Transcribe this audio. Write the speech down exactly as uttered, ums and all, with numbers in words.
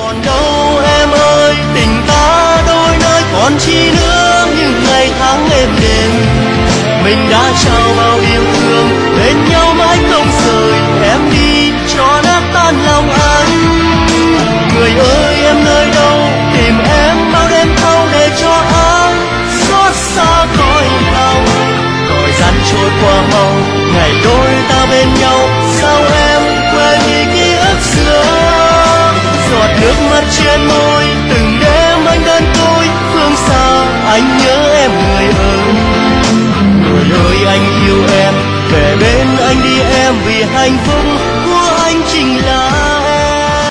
còn đâu em ơi, tình ta đôi nơi còn chi nữa, những ngày tháng êm đềm mình đã trao bao yêu thương, bên nhau mãi không rời. Em đi cho nát tan lòng anh. Người ơi em nơi đâu, tìm em bao đêm thâu để cho anh xót xa cõi lòng. Thời gian trôi qua mau, ngày đôi ta bên nhau, sao em quên đi ký ức xưa. Giọt nước mắt trên môi